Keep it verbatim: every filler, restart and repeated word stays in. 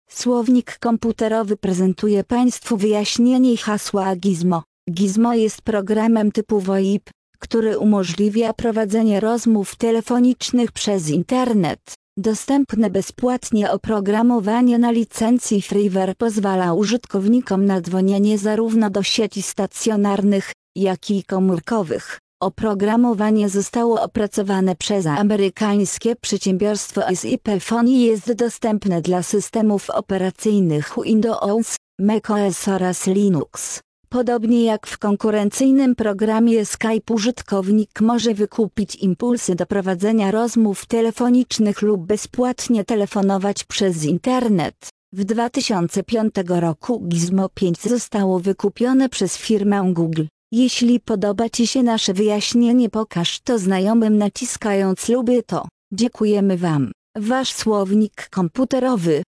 Słownik komputerowy prezentuje Państwu wyjaśnienie hasła Gizmo. Gizmo jest programem typu VoIP, który umożliwia prowadzenie rozmów telefonicznych przez internet. Dostępne bezpłatnie oprogramowanie na licencji Freeware pozwala użytkownikom na dzwonienie zarówno do sieci stacjonarnych, jak i komórkowych. Oprogramowanie zostało opracowane przez amerykańskie przedsiębiorstwo S I P Phone i jest dostępne dla systemów operacyjnych Windows, macOS oraz Linux. Podobnie jak w konkurencyjnym programie Skype, użytkownik może wykupić impulsy do prowadzenia rozmów telefonicznych lub bezpłatnie telefonować przez internet. W dwa tysiące piątym roku Gizmo pięć zostało wykupione przez firmę Google. Jeśli podoba Ci się nasze wyjaśnienie, pokaż to znajomym naciskając lubię to. Dziękujemy Wam. Wasz słownik komputerowy.